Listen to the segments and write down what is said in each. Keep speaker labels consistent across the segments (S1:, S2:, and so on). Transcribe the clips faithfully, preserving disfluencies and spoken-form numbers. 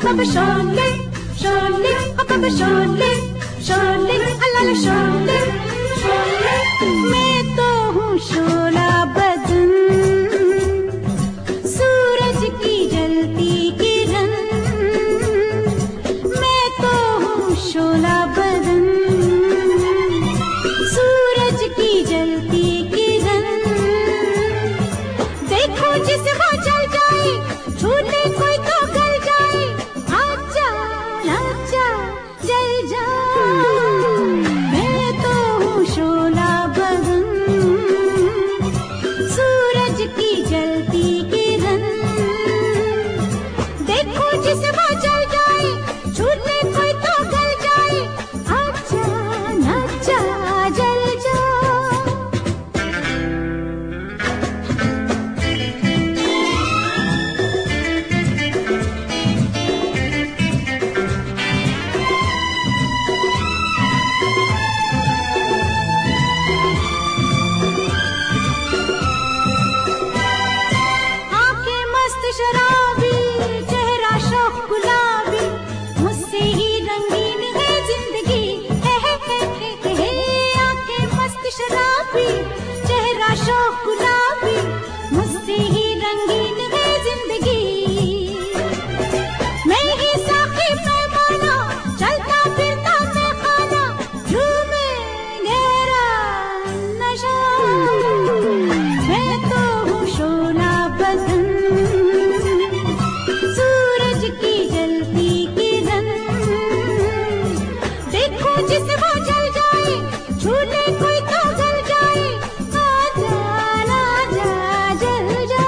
S1: Papa Shirley, Shirley, oh Papa Shirley, Shirley, Allah Shirley, Shirley. मैं तो हूँ शोला बदन, सूरज की जलती किरण। मैं तो हूँ शोला बदन, सूरज की जलती किरण। देखो जिसको जल जाए, छूने कोई तो गल जाए। आजा आजा जल जा, मैं तो हूँ शोला बदन, सूरज की जलती किरण। देखो जिसको जल जाए, छूने कोई तो गल जाए। आजा आजा जल जा। आंखें मस्त शराबी, चेहरा शौक गुलाबी, मुझसे ही रंगीन है जिंदगी। है है है है है। आंखें मस्त शराबी, चेहरा शौक गुलाबी, मुझसे ही रंगीन है जिंदगी। मैं ही साकी पैमाना, चलता फिरता मैं खाना, झूमे मेरा नशा। मैं तो हूँ शोला बदन, सूरज की जलती किरण। देखो जिसको जल जाए, छूने कोई तो गल जाए। आजा आजा जल जा।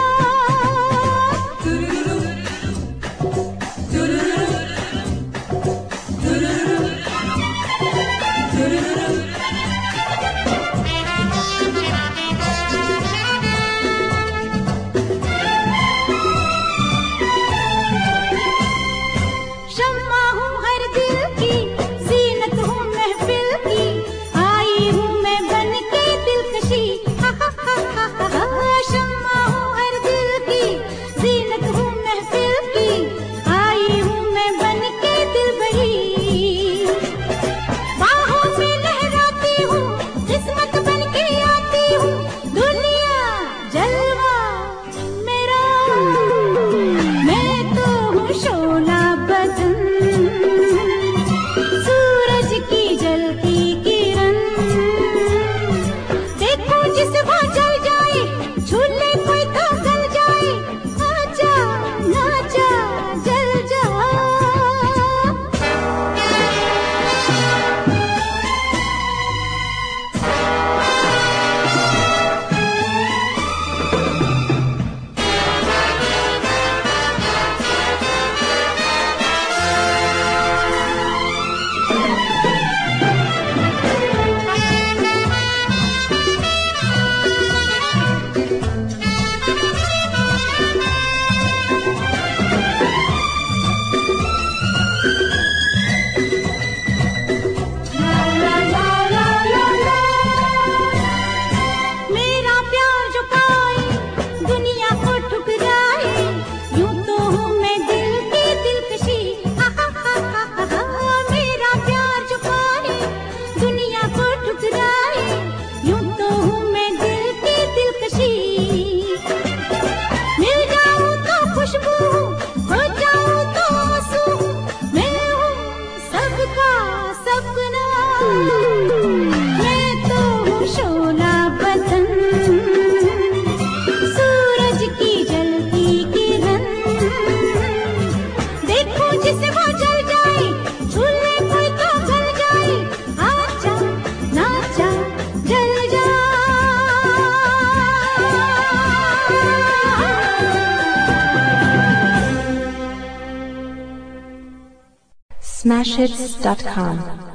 S1: शम्मा हूँ हर दिल की, जीनत हूँ महफिल की, आई हूँ मैं बन के दिलकशी। हा हा हा हा हा हा। शम्मा हूँ हर दिल की, जीनत हूँ महफिल की, आई हूँ मैं बन के दिलबरी। बाहों में लहराती हूँ, किस्मत बन के आती हूँ, दुनिया जलवा मेरा। मैं तो हूँ शोला बदन, सूरज की जलती किरण। देखो जिसको जल जाए, छूने कोई तो गल जाए। आजा आजा जल जा। मेरा प्यार जो पाए, दुनिया को ठुकराए, यूं तो हूँ मैं दिल की दिलकशी। हा हा हा हा हा हा। मेरा प्यार जो पाए, दुनिया को ठुकराए, यूं तो हूँ मैं दिल की दिलकशी। मिल जाऊं तो खुशबू हूँ, हो जाऊं तो आंसू हूँ, मैं हूँ सबका सपना। मैं तो हूँ शोला बदन, सूरज की जलती किरण। देखो जिसको जल जाए, छूने कोई तो गल जाए। आजा नाचा जल जा।
S2: Smashhits dot com